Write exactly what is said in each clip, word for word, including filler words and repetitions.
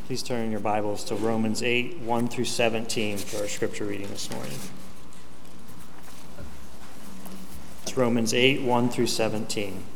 Please turn in your Bibles to Romans eight, one through seventeen for our scripture reading this morning. It's Romans eight, one through seventeen.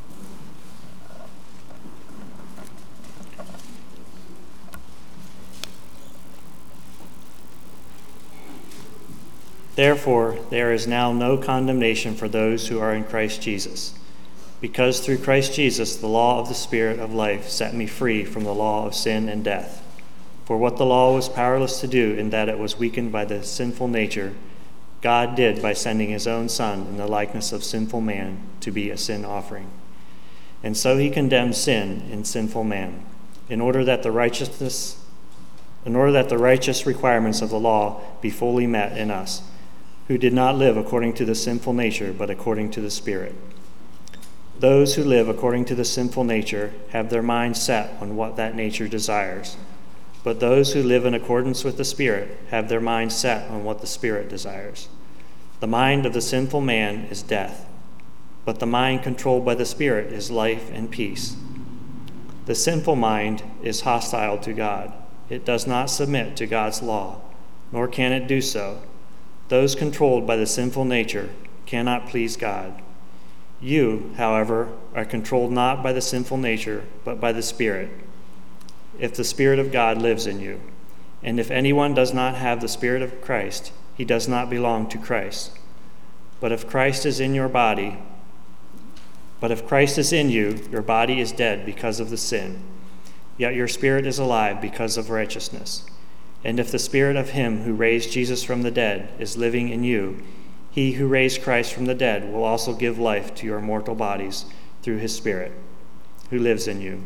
Therefore, there is now no condemnation for those who are in Christ Jesus, because through Christ Jesus the law of the Spirit of life set me free from the law of sin and death. For what the law was powerless to do in that it was weakened by the sinful nature, God did by sending his own Son in the likeness of sinful man to be a sin offering. And so he condemned sin in sinful man, in order that the righteousness, in order that the righteous requirements of the law be fully met in us, who did not live according to the sinful nature, but according to the Spirit. Those who live according to the sinful nature have their minds set on what that nature desires. But those who live in accordance with the Spirit have their minds set on what the Spirit desires. The mind of the sinful man is death, but the mind controlled by the Spirit is life and peace. The sinful mind is hostile to God. It does not submit to God's law, nor can it do so. Those controlled by the sinful nature cannot please God. You, however, are controlled not by the sinful nature, but by the Spirit, if the Spirit of God lives in you. And if anyone does not have the Spirit of Christ, he does not belong to Christ. But if Christ is in your body, but if Christ is in you, your body is dead because of the sin, yet your spirit is alive because of righteousness. And if the Spirit of him who raised Jesus from the dead is living in you, he who raised Christ from the dead will also give life to your mortal bodies through his Spirit, who lives in you.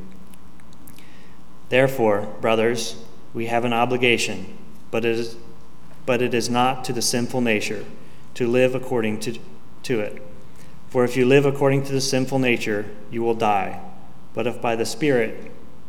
Therefore, brothers, we have an obligation, but it is, but it is not to the sinful nature to live according to, to it. For if you live according to the sinful nature, you will die. But if by the Spirit,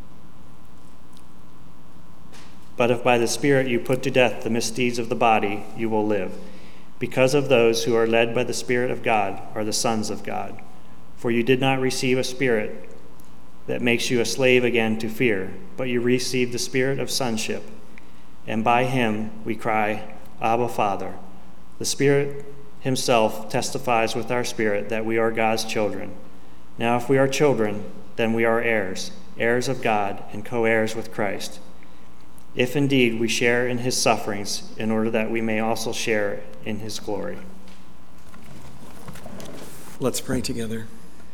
but if by the Spirit you put to death the misdeeds of the body, you will live. Because of those who are led by the Spirit of God are the sons of God. For you did not receive a spirit that makes you a slave again to fear, but you received the Spirit of sonship, and by him we cry, Abba, Father. The Spirit himself testifies with our spirit that we are God's children. Now if we are children, then we are heirs, heirs of God and co-heirs with Christ, if indeed we share in his sufferings, in order that we may also share in his glory. Let's pray together.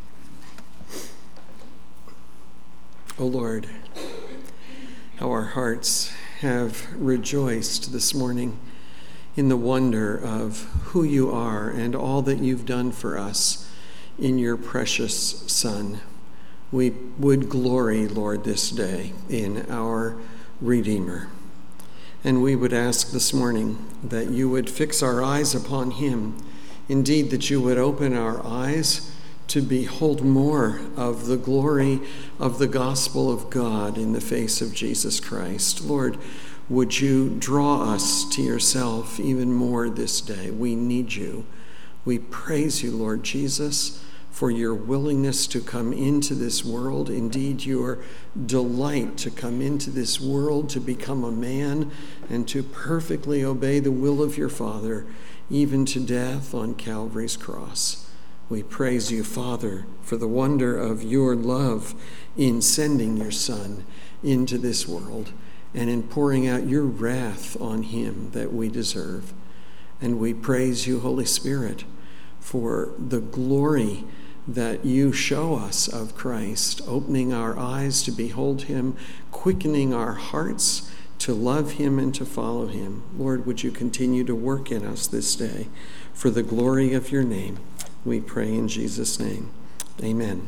O Lord, how our hearts have rejoiced this morning in the wonder of who you are and all that you've done for us in your precious Son. We would glory, Lord, this day in our Redeemer. And we would ask this morning that you would fix our eyes upon him. Indeed, that you would open our eyes to behold more of the glory of the gospel of God in the face of Jesus Christ. Lord, would you draw us to yourself even more this day? We need you. We praise you, Lord Jesus, for your willingness to come into this world. Indeed, your delight to come into this world, to become a man, and to perfectly obey the will of your Father, even to death on Calvary's cross. We praise you, Father, for the wonder of your love in sending your Son into this world and in pouring out your wrath on him that we deserve. And we praise you, Holy Spirit, for the glory that you show us of Christ, opening our eyes to behold him, quickening our hearts to love him and to follow him. Lord, would you continue to work in us this day for the glory of your name? We pray in Jesus' name. Amen.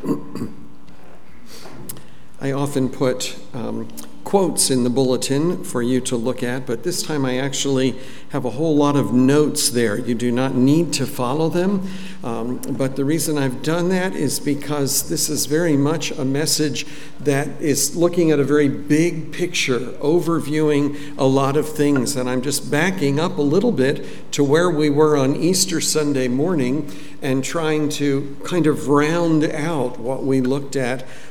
I often put um, quotes in the bulletin for you to look at, but this time I actually have a whole lot of notes there. You do not need to follow them, um, but the reason I've done that is because this is very much a message that is looking at a very big picture, overviewing a lot of things, and I'm just backing up a little bit to where we were on Easter Sunday morning and trying to kind of round out what we looked at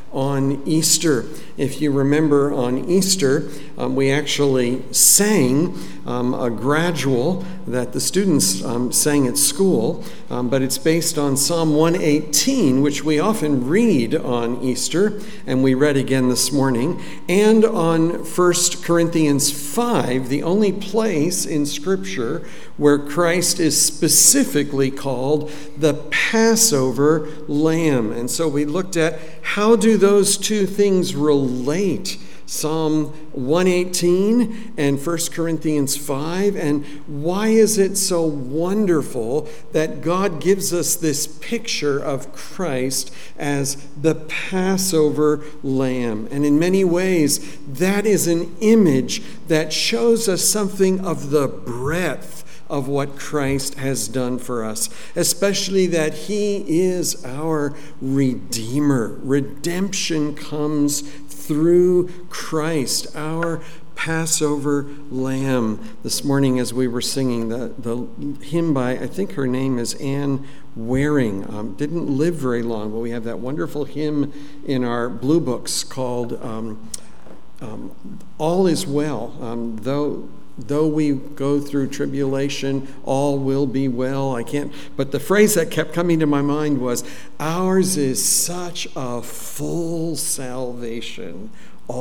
on Easter. If you remember, on Easter, um, we actually sang um, a gradual that the students um, sang at school, um, but it's based on Psalm one eighteen, which we often read on Easter, and we read again this morning, and on First Corinthians five, the only place in Scripture where Christ is specifically called the Passover Lamb. And so we looked at how do those two things relate, Psalm one eighteen and First Corinthians five, and why is it so wonderful that God gives us this picture of Christ as the Passover Lamb. And in many ways, that is an image that shows us something of the breadth of what Christ has done for us, especially that he is our Redeemer. Redemption comes through Christ, our Passover Lamb. This morning as we were singing the, the hymn by, I think her name is Anne Waring, um, didn't live very long, but we have that wonderful hymn in our blue books called um, um, All Is Well, um, though Though we go through tribulation, all will be well. I can't, but the phrase that kept coming to my mind was, ours is such a full salvation.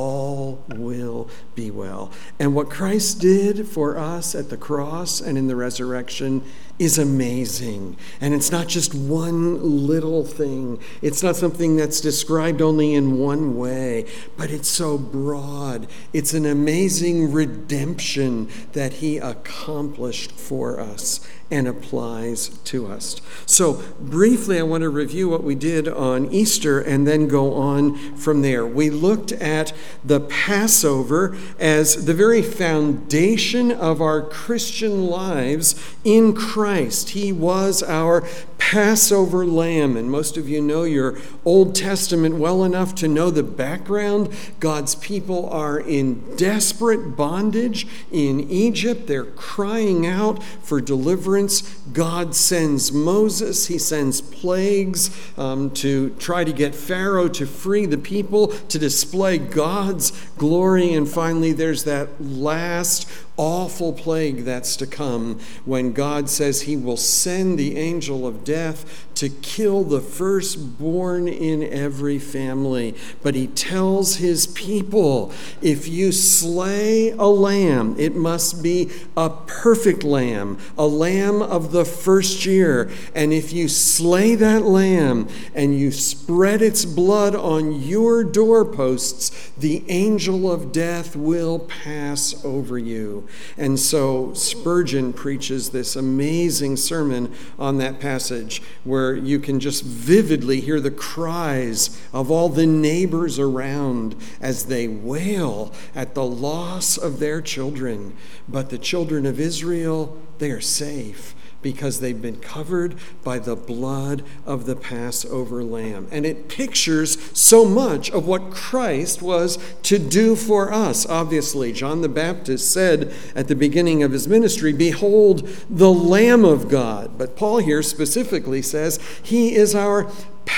All will be well. And what Christ did for us at the cross and in the resurrection is amazing. And it's not just one little thing. It's not something that's described only in one way, but it's so broad. It's an amazing redemption that he accomplished for us and applies to us. So briefly, I want to review what we did on Easter and then go on from there. We looked at the Passover as the very foundation of our Christian lives in Christ. He was our Passover lamb, and most of you know your Old Testament well enough to know the background. God's people are in desperate bondage in Egypt. They're crying out for deliverance. God sends Moses. He sends plagues um, to try to get Pharaoh to free the people, to display God's glory. And finally, there's that last awful plague that's to come when God says he will send the angel of death to kill the firstborn in every family. But he tells his people, if you slay a lamb, it must be a perfect lamb, a lamb of the first year. And if you slay that lamb and you spread its blood on your doorposts, the angel of death will pass over you. And so Spurgeon preaches this amazing sermon on that passage where you can just vividly hear the cries of all the neighbors around as they wail at the loss of their children. But the children of Israel, they are safe, because they've been covered by the blood of the Passover lamb. And it pictures so much of what Christ was to do for us. Obviously, John the Baptist said at the beginning of his ministry, behold, the Lamb of God. But Paul here specifically says he is our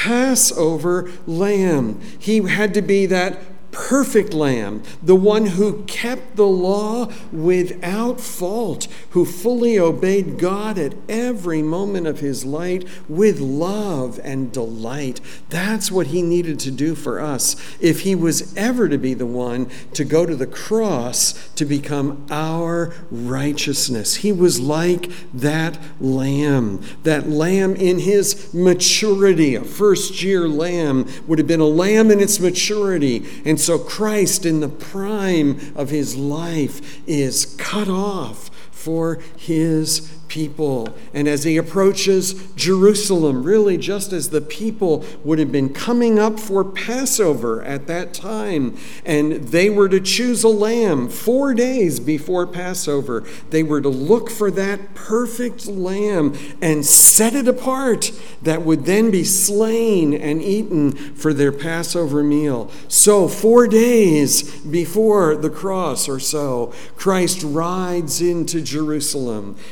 Passover lamb. He had to be that perfect lamb, the one who kept the law without fault, who fully obeyed God at every moment of his life with love and delight. That's what he needed to do for us if he was ever to be the one to go to the cross to become our righteousness. He was like that lamb, that lamb in his maturity. A first year lamb would have been a lamb in its maturity. And so Christ in the prime of his life is cut off for his people. And as he approaches Jerusalem, really just as the people would have been coming up for Passover at that time, and they were to choose a lamb four days before Passover, they were to look for that perfect lamb and set it apart that would then be slain and eaten for their Passover meal. So four days before the cross or so, Christ rides into Jerusalem, and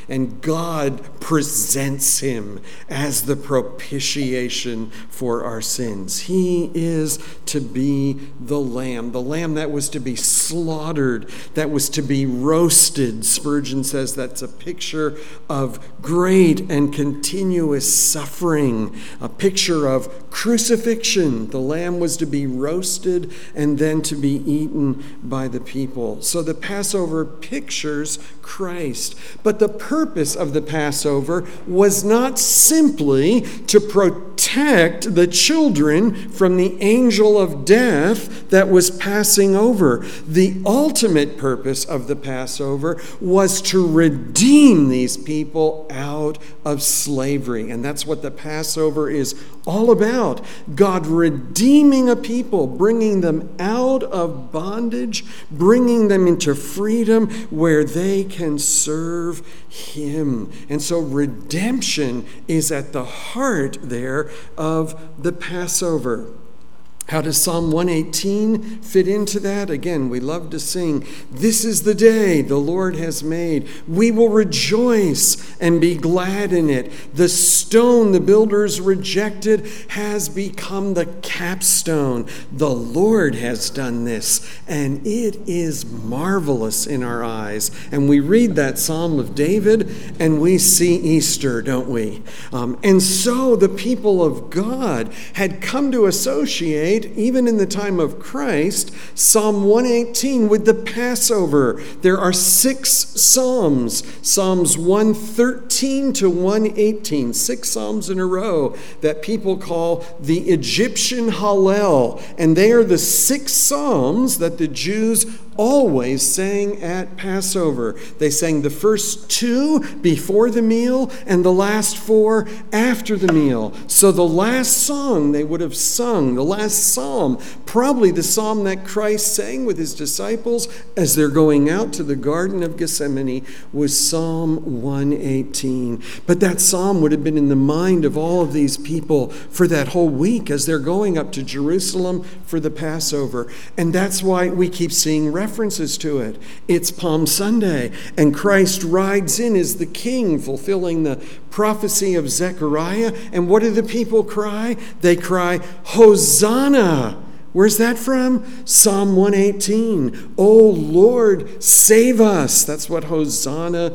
God presents him as the propitiation for our sins. He is to be the lamb, the lamb that was to be slaughtered, that was to be roasted. Spurgeon says that's a picture of great and continuous suffering, a picture of crucifixion. The lamb was to be roasted and then to be eaten by the people. So the Passover pictures Christ. But the purpose of the Passover was not simply to protect the children from the angel of death that was passing over. The ultimate purpose of the Passover was to redeem these people out of slavery. And that's what the Passover is all about. God redeeming a people, bringing them out of bondage, bringing them into freedom where they can serve him. And so redemption is at the heart there of the Passover. How does Psalm one eighteen fit into that? Again, we love to sing, "This is the day the Lord has made. We will rejoice and be glad in it. The stone the builders rejected has become the capstone. The Lord has done this, and it is marvelous in our eyes." And we read that Psalm of David, and we see Easter, don't we? Um, and so the people of God had come to associate, even in the time of Christ, Psalm one eighteen with the Passover. There are six Psalms, Psalms one thirteen to one eighteen, six Psalms in a row that people call the Egyptian Hallel. And they are the six Psalms that the Jews always sang at Passover. They sang the first two before the meal and the last four after the meal. So the last song they would have sung, the last psalm, probably the psalm that Christ sang with his disciples as they're going out to the Garden of Gethsemane, was Psalm one eighteen. But that psalm would have been in the mind of all of these people for that whole week as they're going up to Jerusalem for the Passover. And that's why we keep seeing references to it. It's Palm Sunday, and Christ rides in as the king, fulfilling the prophecy of Zechariah. And what do the people cry? They cry, "Hosanna!" Where's that from? Psalm one eighteen. "Oh Lord, save us." That's what Hosanna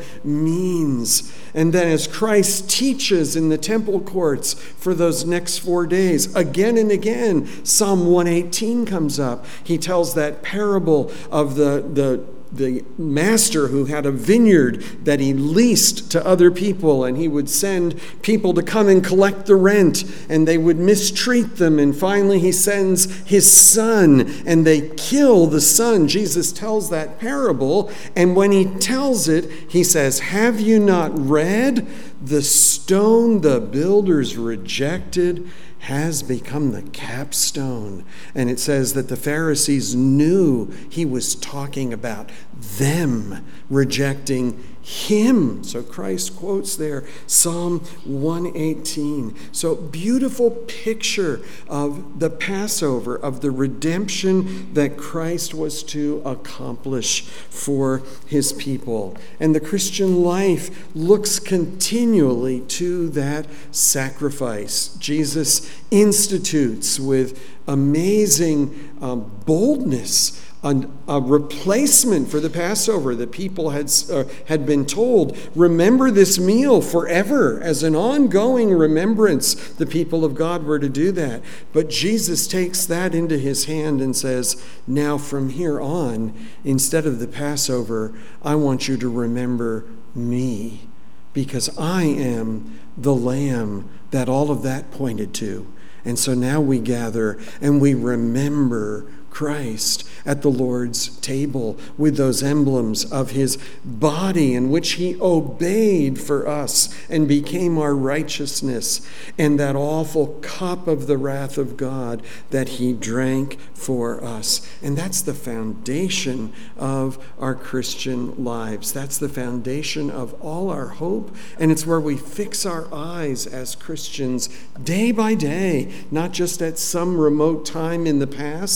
means. And then as Christ teaches in the temple courts for those next four days, again and again, Psalm one eighteen comes up. He tells that parable of the, the the master who had a vineyard that he leased to other people, and he would send people to come and collect the rent, and they would mistreat them, and finally he sends his son, and they kill the son. Jesus tells that parable, and when he tells it, he says, "Have you not read? The stone the builders rejected has become the capstone." And it says that the Pharisees knew he was talking about them rejecting him. So Christ quotes there Psalm one eighteen. So beautiful picture of the Passover, of the redemption that Christ was to accomplish for his people. And the Christian life looks continually to that sacrifice. Jesus institutes with amazing um, boldness A, a replacement for the Passover. The people had, uh, had been told, remember this meal forever. As an ongoing remembrance, the people of God were to do that. But Jesus takes that into his hand and says, now from here on, instead of the Passover, I want you to remember me, because I am the Lamb that all of that pointed to. And so now we gather and we remember Christ at the Lord's table with those emblems of his body in which he obeyed for us and became our righteousness, and that awful cup of the wrath of God that he drank for us. And that's the foundation of our Christian lives. That's the foundation of all our hope, and it's where we fix our eyes as Christians day by day, not just at some remote time in the past when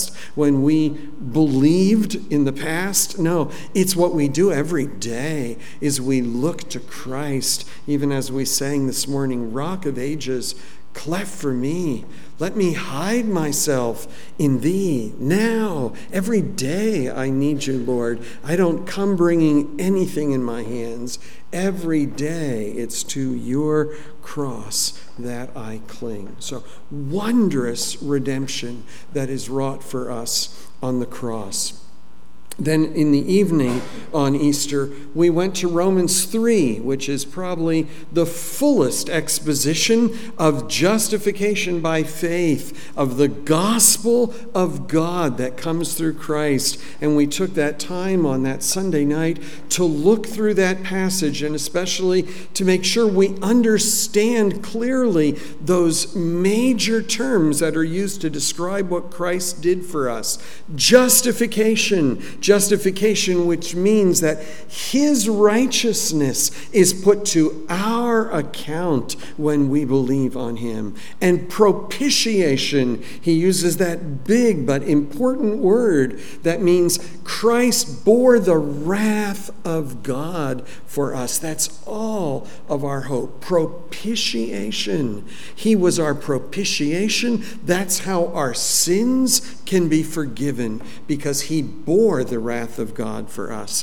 when we believed in the past. No, it's what we do every day is we look to Christ, even as we sang this morning, Rock of Ages, cleft for me. Let me hide myself in thee now. Every day I need you, Lord. I don't come bringing anything in my hands. Every day it's to your cross that I cling. So wondrous redemption that is wrought for us on the cross. Then in the evening on Easter, we went to Romans three, which is probably the fullest exposition of justification by faith, of the gospel of God that comes through Christ. And we took that time on that Sunday night to look through that passage, and especially to make sure we understand clearly those major terms that are used to describe what Christ did for us. Justification. Justification, which means that his righteousness is put to our account when we believe on him. And propitiation, he uses that big but important word that means Christ bore the wrath of God for us. That's all of our hope. Propitiation. He was our propitiation. That's how our sins can be forgiven, because he bore the wrath of God for us.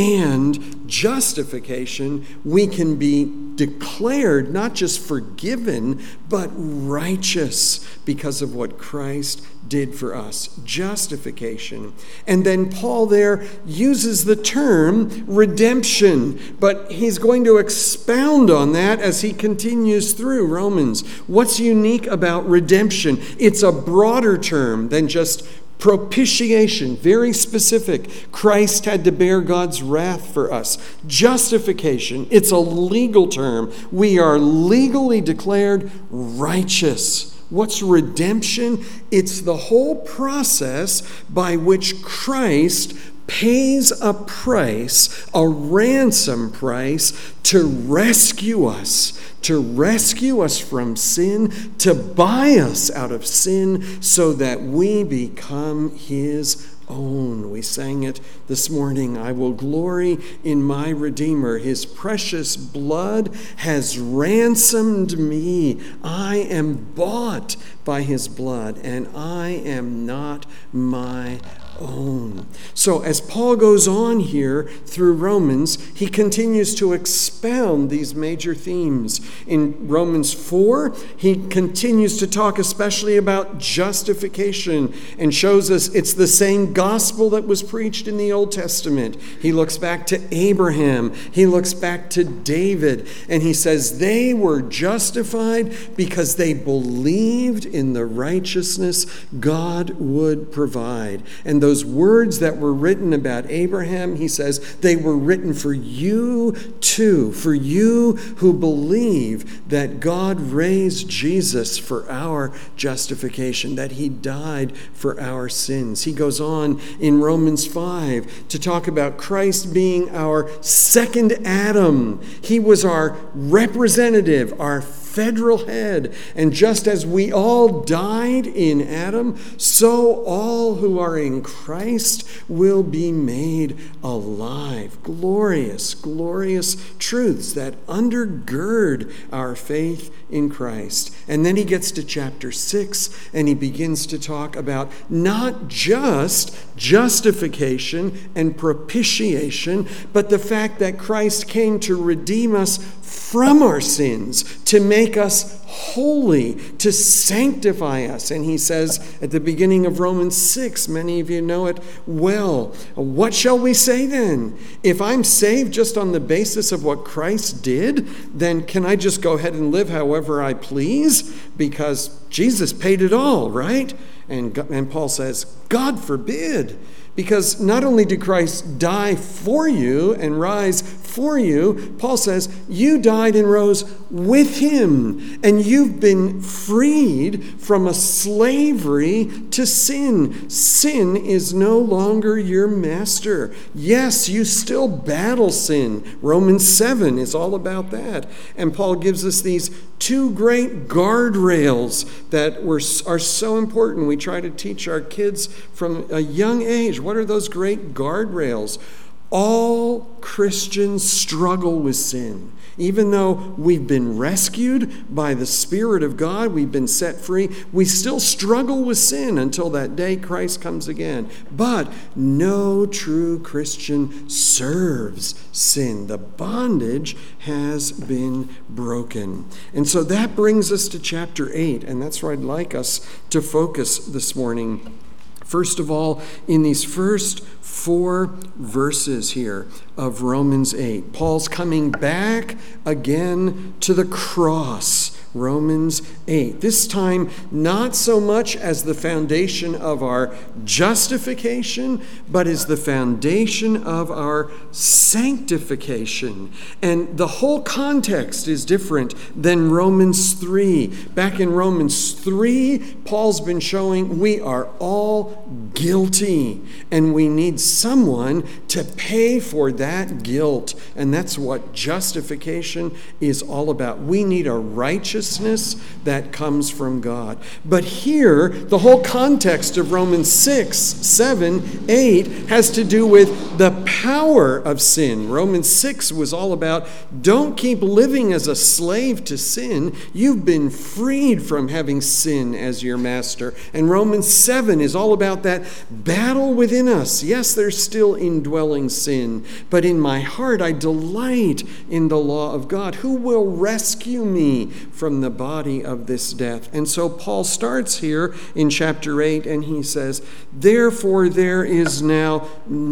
And justification, we can be declared not just forgiven, but righteous because of what Christ did for us. Justification. And then Paul there uses the term redemption, but he's going to expound on that as he continues through Romans. What's unique about redemption? It's a broader term than just propitiation, very specific. Christ had to bear God's wrath for us. Justification, it's a legal term. We are legally declared righteous. What's redemption? It's the whole process by which Christ pays a price, a ransom price, to rescue us, to rescue us from sin, to buy us out of sin so that we become his own. We sang it this morning. I will glory in my Redeemer. His precious blood has ransomed me. I am bought by his blood, and I am not my own. So as Paul goes on here through Romans, he continues to expound these major themes. In Romans four, he continues to talk especially about justification and shows us it's the same gospel that was preached in the Old Testament. He looks back to Abraham. He looks back to David, and he says they were justified because they believed in the righteousness God would provide. And those words that were written about Abraham, he says, they were written for you too, for you who believe that God raised Jesus for our justification, that he died for our sins. He goes on in Romans five to talk about Christ being our second Adam. He was our representative, our federal head. And just as we all died in Adam, so all who are in Christ will be made alive. Glorious, glorious truths that undergird our faith in Christ. And then he gets to chapter six, and he begins to talk about not just justification and propitiation, but the fact that Christ came to redeem us from our sins, to make us holy, to sanctify us. And he says at the beginning of Romans six, many of you know it well, what shall we say then? If I'm saved just on the basis of what Christ did, then can I just go ahead and live however I please? Because Jesus paid it all, right? And, and Paul says, God forbid. Because not only did Christ die for you and rise for you, Paul says, you died and rose with him, and you've been freed from a slavery to sin. Sin is no longer your master. Yes, you still battle sin. Romans seven is all about that. And Paul gives us these two great guardrails that were, are so important. We try to teach our kids from a young age. What are those great guardrails? All Christians struggle with sin. Even though we've been rescued by the Spirit of God, we've been set free, we still struggle with sin until that day Christ comes again. But no true Christian serves sin. The bondage has been broken. And so that brings us to chapter eight, and that's where I'd like us to focus this morning. First of all, in these first four verses here of Romans eight, Paul's coming back again to the cross. Romans eight. This time, not so much as the foundation of our justification, but as the foundation of our sanctification. And the whole context is different than Romans three. Back in Romans three, Paul's been showing we are all guilty, and we need someone to pay for that guilt. And that's what justification is all about. We need a righteous that comes from God. But here, the whole context of Romans six, seven, eight has to do with the power of sin. Romans six was all about don't keep living as a slave to sin. You've been freed from having sin as your master. And Romans seven is all about that battle within us. Yes, there's still indwelling sin, but in my heart I delight in the law of God. Who will rescue me from the body of this death? And so Paul starts here in chapter eight, and he says, therefore there is now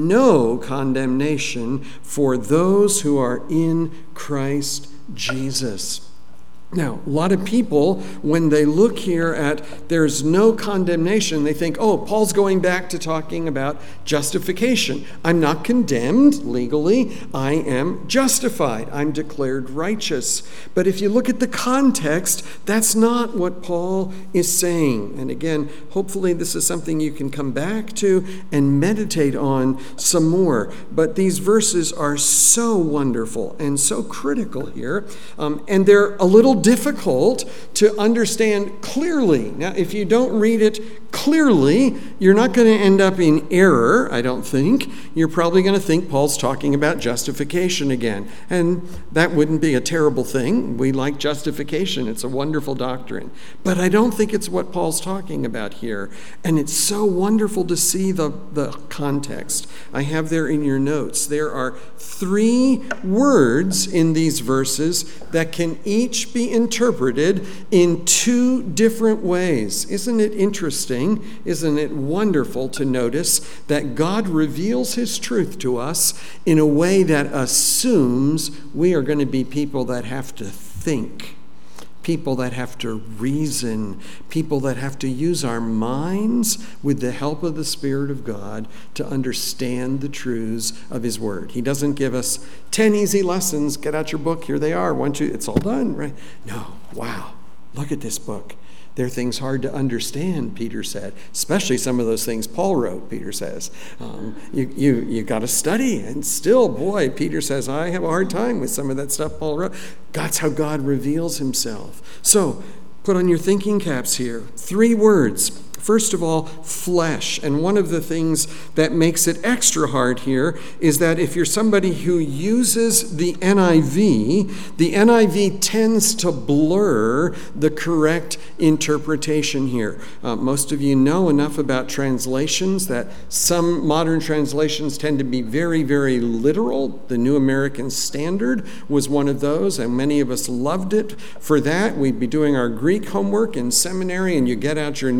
no condemnation for those who are in Christ Jesus. Now, a lot of people, when they look here at there's no condemnation, they think, oh, Paul's going back to talking about justification. I'm not condemned legally. I am justified. I'm declared righteous. But if you look at the context, that's not what Paul is saying. And again, hopefully this is something you can come back to and meditate on some more. But these verses are so wonderful and so critical here. Um, and they're a little difficult to understand clearly. Now, if you don't read it clearly, you're not going to end up in error, I don't think. You're probably going to think Paul's talking about justification again. And that wouldn't be a terrible thing. We like justification. It's a wonderful doctrine. But I don't think it's what Paul's talking about here. And it's so wonderful to see the, the context. I have there in your notes, there are three words in these verses that can each be interpreted in two different ways. Isn't it interesting? Isn't it wonderful to notice that God reveals his truth to us in a way that assumes we are going to be people that have to think, people that have to reason, people that have to use our minds with the help of the Spirit of God to understand the truths of his word. He doesn't give us ten easy lessons. Get out your book. Here they are. One, two, it's all done, right? No. Wow. Look at this book. There are things hard to understand, Peter said, especially some of those things Paul wrote, Peter says. Um, you you, you got to study. And still, boy, Peter says, I have a hard time with some of that stuff Paul wrote. That's how God reveals himself. So put on your thinking caps here. Three words. First of all, flesh. And one of the things that makes it extra hard here is that if you're somebody who uses the N I V, the N I V tends to blur the correct interpretation here. Uh, most of you know enough about translations that some modern translations tend to be very, very literal. The New American Standard was one of those, and many of us loved it for that. We'd be doing our Greek homework in seminary, and you get out your New American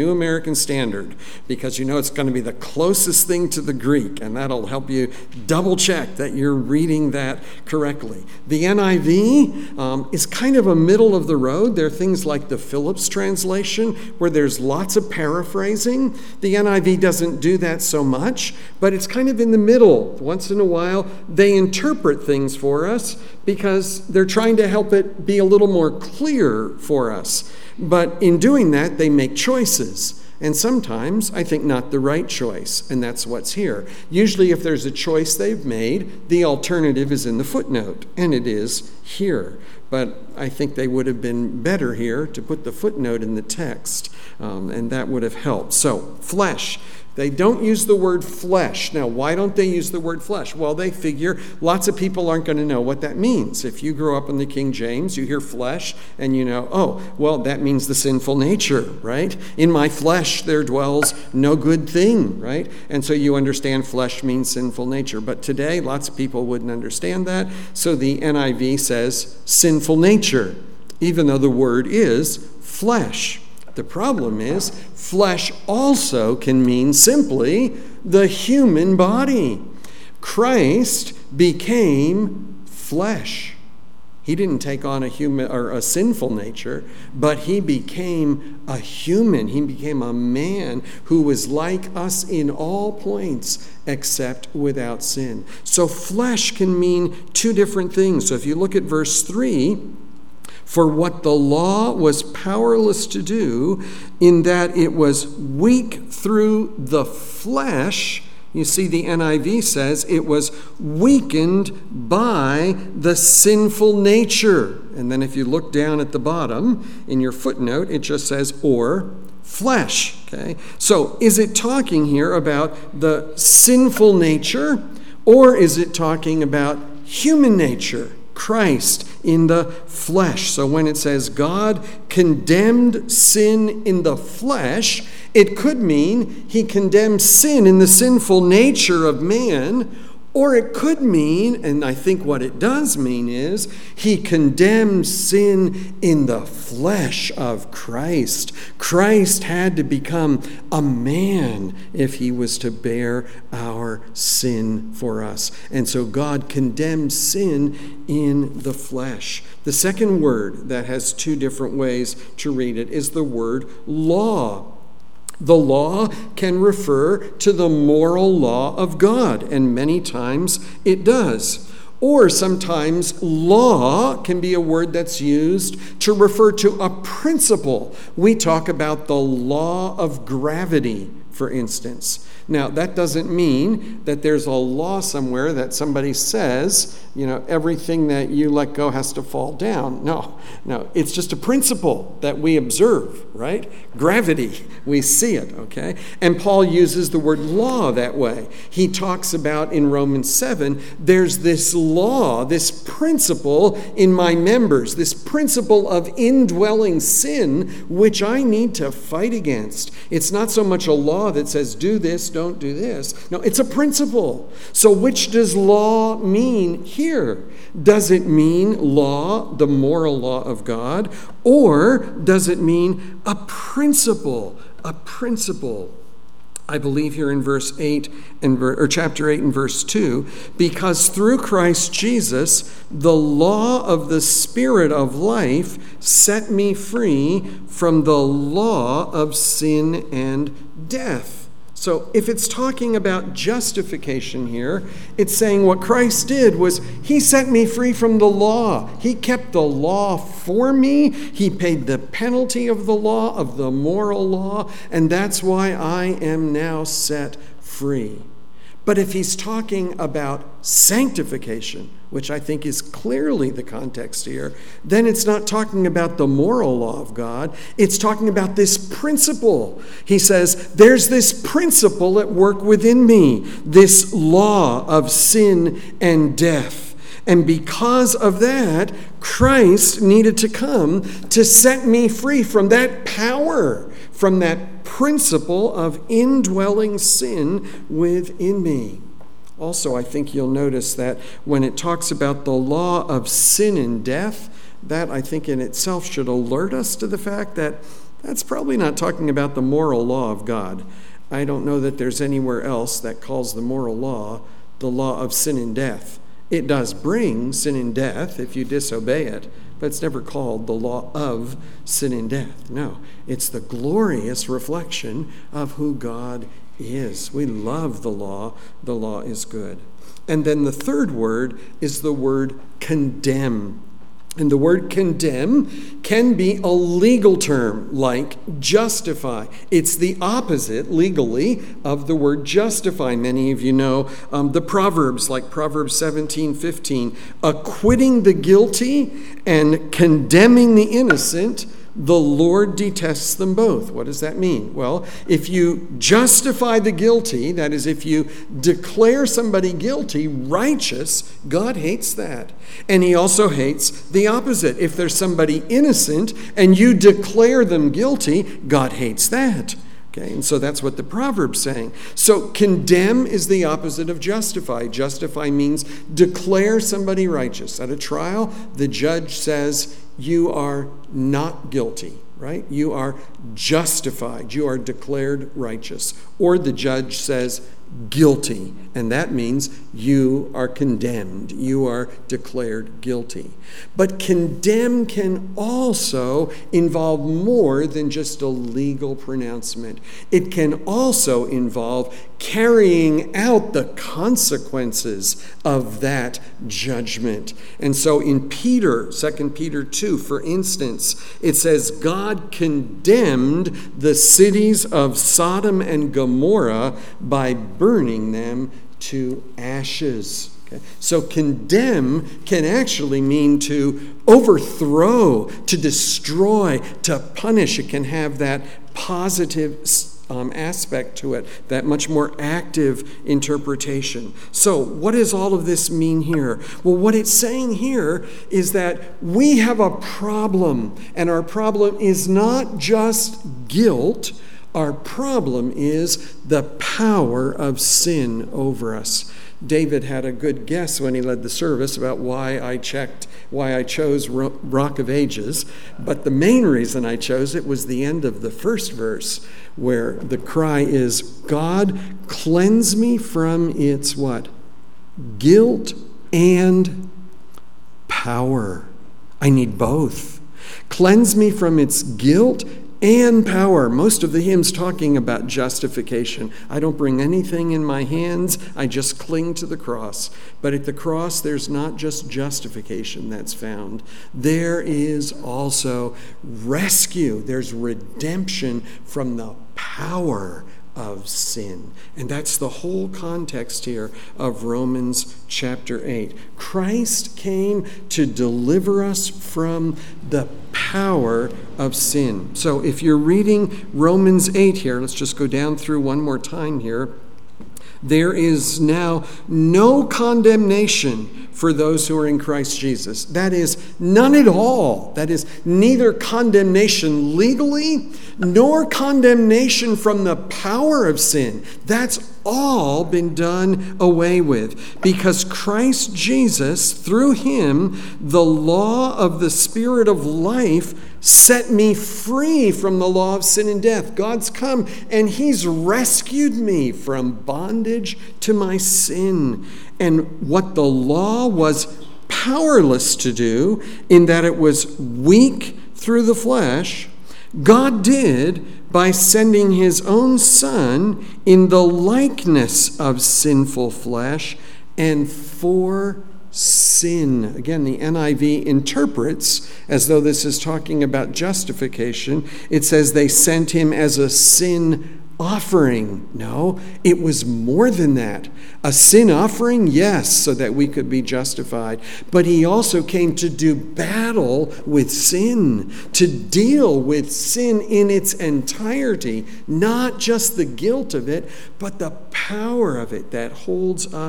American Standard, because you know it's going to be the closest thing to the Greek, and that'll help you double check that you're reading that correctly. The N I V um, is kind of a middle of the road. There are things like the Phillips translation where there's lots of paraphrasing. The N I V doesn't do that so much, but it's kind of in the middle. Once in a while, they interpret things for us because they're trying to help it be a little more clear for us. But in doing that, they make choices. And sometimes, I think, not the right choice, and that's what's here. Usually, if there's a choice they've made, the alternative is in the footnote, and it is here. But I think they would have been better here to put the footnote in the text, um, and that would have helped. So, flesh. They don't use the word flesh. Now, why don't they use the word flesh? Well, they figure lots of people aren't going to know what that means. If you grow up in the King James, you hear flesh, and you know, oh, well, that means the sinful nature, right? In my flesh there dwells no good thing, right? And so you understand flesh means sinful nature. But today, lots of people wouldn't understand that. So the N I V says sinful nature, even though the word is flesh. The problem is, flesh also can mean simply the human body. Christ became flesh. He didn't take on a human or a sinful nature, but he became a human. He became a man who was like us in all points except without sin. So flesh can mean two different things. So if you look at verse three, for what the law was powerless to do, in that it was weak through the flesh. You see, the N I V says it was weakened by the sinful nature. And then if you look down at the bottom in your footnote, it just says, or flesh. Okay? So is it talking here about the sinful nature, or is it talking about human nature? Christ in the flesh. So when it says God condemned sin in the flesh, it could mean he condemned sin in the sinful nature of man, or it could mean, and I think what it does mean is, he condemned sin in the flesh of Christ. Christ had to become a man if he was to bear our sin for us. And so God condemned sin in the flesh. The second word that has two different ways to read it is the word law. The law can refer to the moral law of God, and many times it does. Or sometimes law can be a word that's used to refer to a principle. We talk about the law of gravity, for instance. Now, that doesn't mean that there's a law somewhere that somebody says, you know, everything that you let go has to fall down. No, no, it's just a principle that we observe, right? Gravity, we see it, okay? And Paul uses the word law that way. He talks about in Romans seven, there's this law, this principle in my members, this principle of indwelling sin, which I need to fight against. It's not so much a law that says, do this, don't do this. No, it's a principle. So which does law mean here? Does it mean law, the moral law of God, or does it mean a principle? A principle. I believe here in verse eight and or chapter eight and verse two, because through Christ Jesus, the law of the Spirit of life set me free from the law of sin and death. So if it's talking about justification here, it's saying what Christ did was he set me free from the law. He kept the law for me. He paid the penalty of the law, of the moral law, and that's why I am now set free. But if he's talking about sanctification, which I think is clearly the context here, then it's not talking about the moral law of God. It's talking about this principle. He says, there's this principle at work within me, this law of sin and death. And because of that, Christ needed to come to set me free from that power, from that principle of indwelling sin within me. Also, I think you'll notice that when it talks about the law of sin and death, that I think in itself should alert us to the fact that That's probably not talking about the moral law of God. I don't know that there's anywhere else that calls the moral law the law of sin and death. It does bring sin and death if you disobey it, but it's never called the law of sin and death. No, it's the glorious reflection of who God is. We love the law. The law is good. And then the third word is the word condemn. And the word condemn can be a legal term like justify. It's the opposite legally of the word justify. Many of you know um, the Proverbs, like Proverbs seventeen fifteen, acquitting the guilty and condemning the innocent. The Lord detests them both. What does that mean? Well, if you justify the guilty, that is, if you declare somebody guilty, righteous, God hates that. And he also hates the opposite. If there's somebody innocent and you declare them guilty, God hates that. Okay, and so that's what the Proverb's saying. So condemn is the opposite of justify. Justify means declare somebody righteous. At a trial, the judge says, you are not guilty, right? You are justified. You are declared righteous. Or the judge says guilty, and that means you are condemned. You are declared guilty. But condemn can also involve more than just a legal pronouncement. It can also involve carrying out the consequences of that judgment. And so in Peter, Second Peter two, for instance, it says, God condemned the cities of Sodom and Gomorrah by burning them to ashes. Okay? So condemn can actually mean to overthrow, to destroy, to punish. It can have that positive Um, aspect to it, that much more active interpretation. So what does all of this mean here? Well, what it's saying here is that we have a problem, and our problem is not just guilt. Our problem is the power of sin over us. David had a good guess when he led the service about why I checked, why I chose Rock of Ages. But the main reason I chose it was the end of the first verse, where the cry is, God, cleanse me from its what? Guilt and power. I need both. Cleanse me from its guilt and power. Most of the hymns talking about justification. I don't bring anything in my hands. I just cling to the cross. But at the cross, there's not just justification that's found. There is also rescue. There's redemption from the power of sin. And that's the whole context here of Romans chapter eight. Christ came to deliver us from the power of sin. So if you're reading Romans eight here, let's just go down through one more time here. There is now no condemnation for those who are in Christ Jesus. That is, none at all. That is, neither condemnation legally nor condemnation from the power of sin. That's all been done away with. Because Christ Jesus, through him, the law of the Spirit of life set me free from the law of sin and death. God's come and he's rescued me from bondage to my sin. And what the law was powerless to do, in that it was weak through the flesh, God did by sending his own Son in the likeness of sinful flesh and for sin. Again, the N I V interprets as though this is talking about justification. It says they sent him as a sin offering. No, it was more than that. A sin offering, yes, so that we could be justified. But he also came to do battle with sin, to deal with sin in its entirety, not just the guilt of it, but the power of it that holds us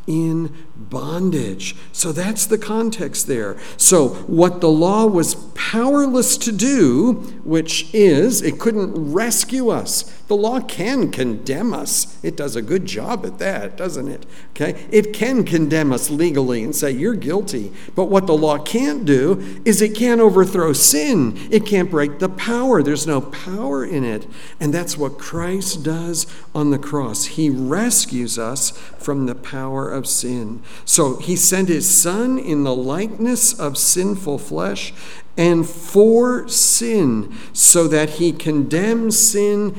in bondage. So that's the context there. So what the law was powerless to do, which is it couldn't rescue us. The law can condemn us. It does a good job at that, doesn't it? Okay? It can condemn us legally and say, you're guilty. But what the law can't do is it can't overthrow sin. It can't break the power. There's no power in it. And that's what Christ does on the cross. He rescues us from the power of sin. So he sent his Son in the likeness of sinful flesh and for sin, so that he condemns sin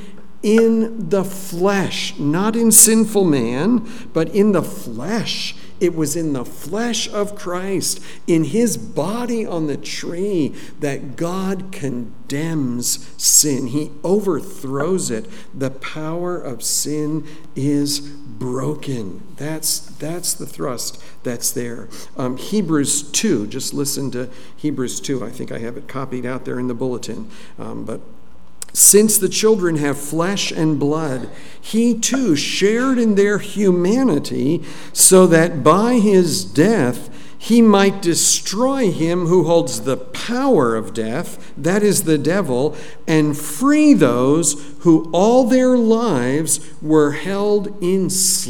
in the flesh, not in sinful man, but in the flesh. It was in the flesh of Christ, in his body on the tree, that God condemns sin. He overthrows it. The power of sin is broken. That's, that's the thrust that's there. Um, Hebrews two, just listen to Hebrews two. I think I have it copied out there in the bulletin. Um, but since the children have flesh and blood, he too shared in their humanity, so that by his death he might destroy him who holds the power of death, that is the devil, and free those who all their lives were held in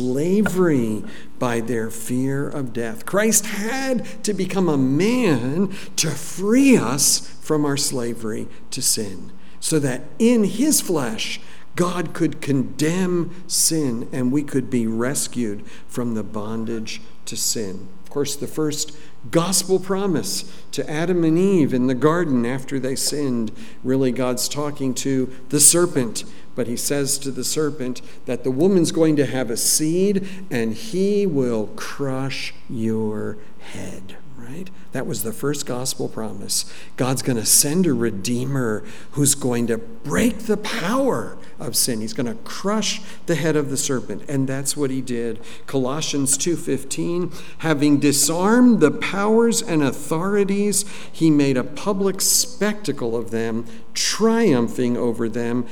slavery by their fear of death. Christ had to become a man to free us from our slavery to sin, so that in his flesh, God could condemn sin and we could be rescued from the bondage to sin. Of course, the first gospel promise to Adam and Eve in the garden after they sinned, really God's talking to the serpent. But he says to the serpent that the woman's going to have a seed and he will crush your head. Right? That was the first gospel promise. God's going to send a redeemer who's going to break the power of sin. He's going to crush the head of the serpent. And that's what he did. Colossians two fifteen, having disarmed the powers and authorities, he made a public spectacle of them, triumphing over them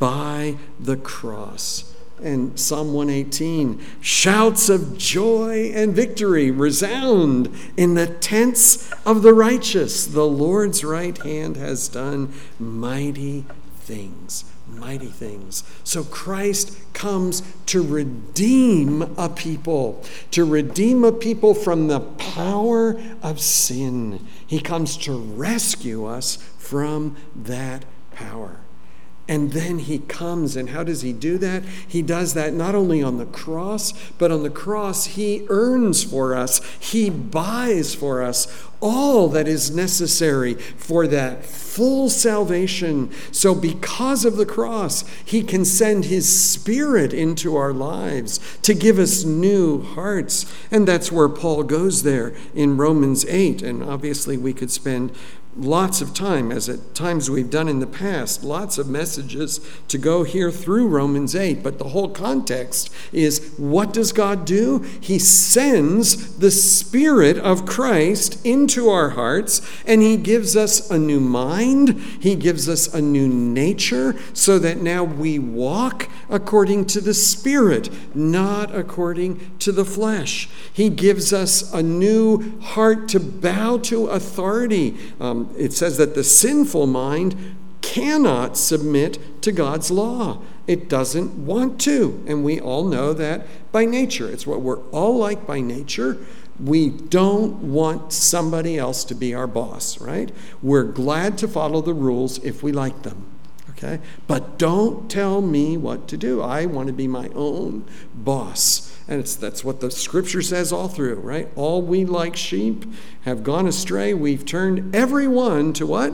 by the cross. And Psalm one eighteen, shouts of joy and victory resound in the tents of the righteous. The Lord's right hand has done mighty things, mighty things. So Christ comes to redeem a people, to redeem a people from the power of sin. He comes to rescue us from that power. And then he comes, and how does he do that? He does that not only on the cross, but on the cross he earns for us, he buys for us all that is necessary for that full salvation. So because of the cross, he can send his Spirit into our lives to give us new hearts. And that's where Paul goes there in Romans eight. And obviously we could spend lots of time, as at times we've done in the past, lots of messages to go here through Romans eight. But the whole context is, what does God do? He sends the Spirit of Christ into our hearts, and he gives us a new mind. He gives us a new nature, so that now we walk according to the Spirit, not according to the flesh. He gives us a new heart to bow to authority. Um, It says that the sinful mind cannot submit to God's law. It doesn't want to. And we all know that by nature. It's what we're all like by nature. We don't want somebody else to be our boss, right? We're glad to follow the rules if we like them, okay? But don't tell me what to do. I want to be my own boss. And it's, that's what the scripture says all through, right? All we like sheep have gone astray. We've turned everyone to what?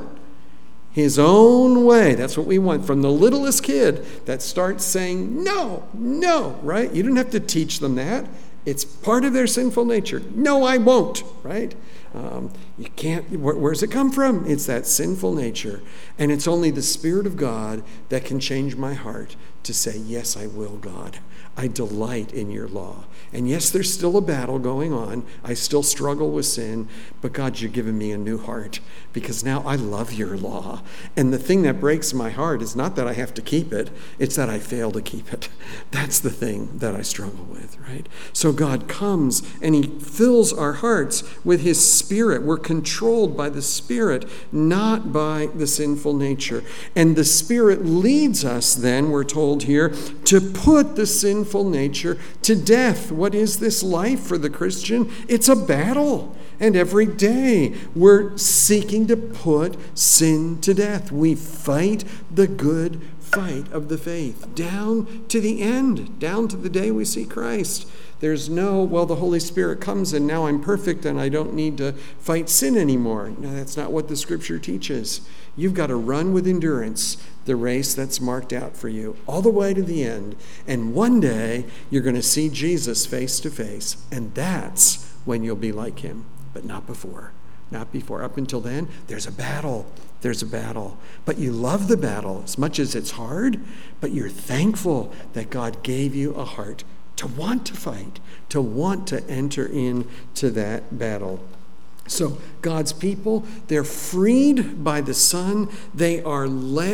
His own way. That's what we want. From the littlest kid that starts saying, no, no, right? You don't have to teach them that. It's part of their sinful nature. No, I won't, right? Um, you can't, where, where's it come from? It's that sinful nature. And it's only the Spirit of God that can change my heart to say, yes, I will, God. I delight in your law. And yes, there's still a battle going on. I still struggle with sin, but God, you're giving me a new heart because now I love your law. And the thing that breaks my heart is not that I have to keep it, it's that I fail to keep it. That's the thing that I struggle with, right? So God comes and he fills our hearts with his Spirit. We're controlled by the Spirit, not by the sinful nature. And the Spirit leads us then, we're told here, to put the sinful nature to death. What is this life for the Christian? It's a battle. And every day we're seeking to put sin to death. We fight the good fight of the faith down to the end, down to the day we see Christ. There's no, well, the Holy Spirit comes and now I'm perfect and I don't need to fight sin anymore. No, that's not what the Scripture teaches. You've got to run with endurance the race that's marked out for you all the way to the end. And one day you're going to see Jesus face to face, and that's when you'll be like him, but not before. Not before. Up until then, there's a battle. There's a battle. But you love the battle as much as it's hard, but you're thankful that God gave you a heart to want to fight, to want to enter into that battle. So God's people, they're freed by the Son. They are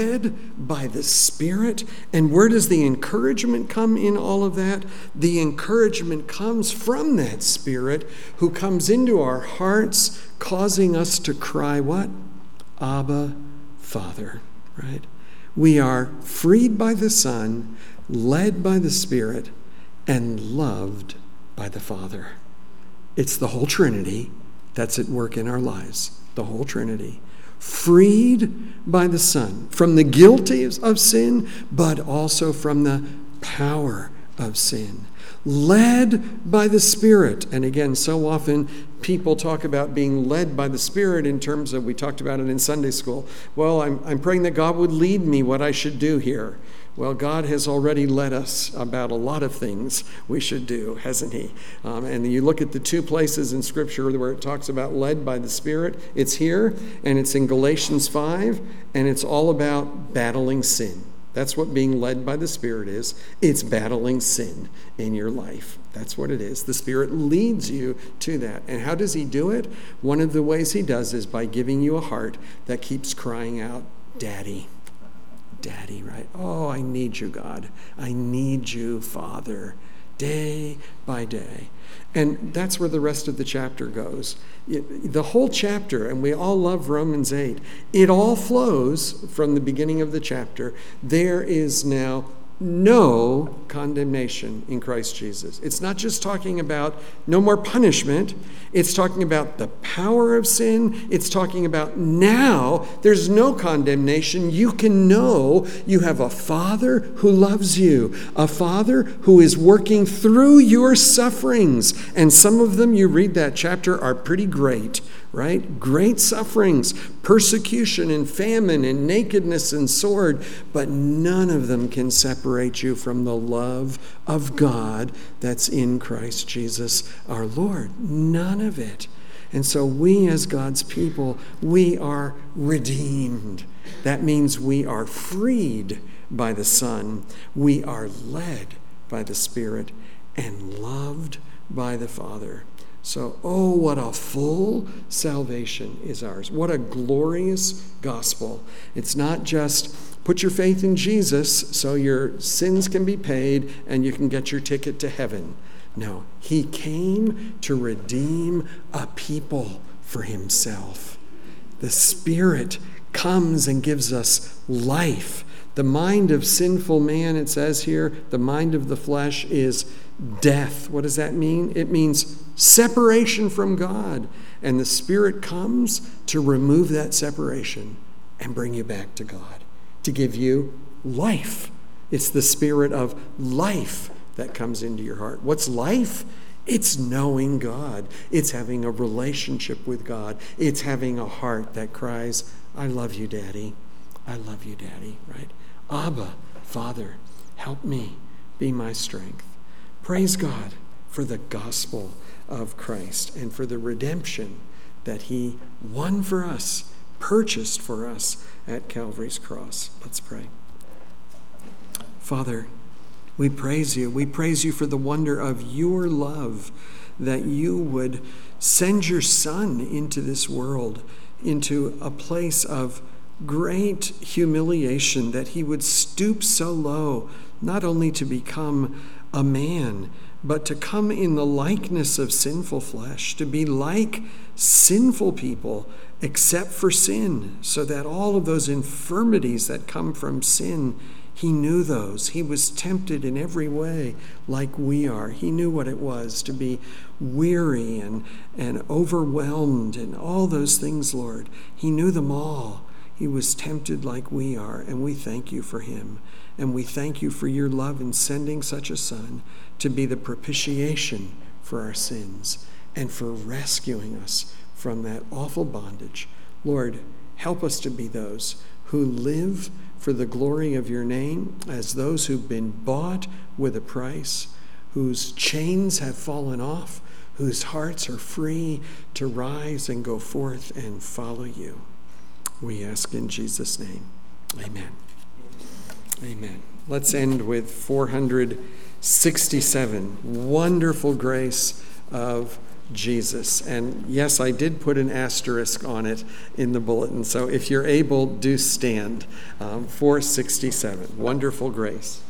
led by the Spirit. And where does the encouragement come in all of that? The encouragement comes from that Spirit who comes into our hearts, causing us to cry what? Abba, Father, right? We are freed by the Son, led by the Spirit, and loved by the Father. It's the whole Trinity that's at work in our lives, the whole Trinity. Freed by the Son from the guilt of sin, but also from the power of sin. Led by the Spirit. And again, so often people talk about being led by the Spirit in terms of, we talked about it in Sunday school. Well, I'm, I'm praying that God would lead me what I should do here. Well, God has already led us about a lot of things we should do, hasn't he? Um, and you look at the two places in Scripture where it talks about led by the Spirit. It's here, and it's in Galatians five, and it's all about battling sin. That's what being led by the Spirit is. It's battling sin in your life. That's what it is. The Spirit leads you to that. And how does he do it? One of the ways he does is by giving you a heart that keeps crying out, Daddy. Daddy, right? Oh, I need you, God. I need you, Father, day by day. And that's where the rest of the chapter goes. It, the whole chapter, and we all love Romans eight, it all flows from the beginning of the chapter. There is now no condemnation in Christ Jesus. It's not just talking about no more punishment. It's talking about the power of sin. It's talking about now there's no condemnation. You can know you have a Father who loves you, a Father who is working through your sufferings. And some of them, you read that chapter, are pretty great, right? Great sufferings, persecution and famine and nakedness and sword, but none of them can separate you from the love of God that's in Christ Jesus our Lord. None of it. And so we as God's people, we are redeemed. That means we are freed by the Son. We are led by the Spirit and loved by the Father. So, oh, what a full salvation is ours. What a glorious gospel. It's not just put your faith in Jesus so your sins can be paid and you can get your ticket to heaven. No, he came to redeem a people for himself. The Spirit comes and gives us life. The mind of sinful man, it says here, the mind of the flesh is death. What does that mean? It means separation from God. And the Spirit comes to remove that separation and bring you back to God, to give you life. It's the Spirit of life that comes into your heart. What's life? It's knowing God. It's having a relationship with God. It's having a heart that cries, I love you, Daddy. I love you, Daddy, right? Abba, Father, help me, be my strength. Praise God for the gospel of Christ and for the redemption that he won for us, purchased for us at Calvary's cross. Let's pray. Father, we praise you. We praise you for the wonder of your love, that you would send your Son into this world, into a place of great humiliation, that he would stoop so low, not only to become a man, but to come in the likeness of sinful flesh, to be like sinful people, except for sin, so that all of those infirmities that come from sin, he knew those. He was tempted in every way like we are. He knew what it was to be weary and, and overwhelmed and all those things, Lord. He knew them all. He was tempted like we are, and we thank you for him. And we thank you for your love in sending such a Son to be the propitiation for our sins and for rescuing us from that awful bondage. Lord, help us to be those who live for the glory of your name, as those who've been bought with a price, whose chains have fallen off, whose hearts are free to rise and go forth and follow you. We ask in Jesus' name. Amen. Amen. Let's end with four hundred sixty-seven. Wonderful grace of Jesus. And yes, I did put an asterisk on it in the bulletin. So if you're able, do stand. Um, four sixty-seven. Wonderful grace.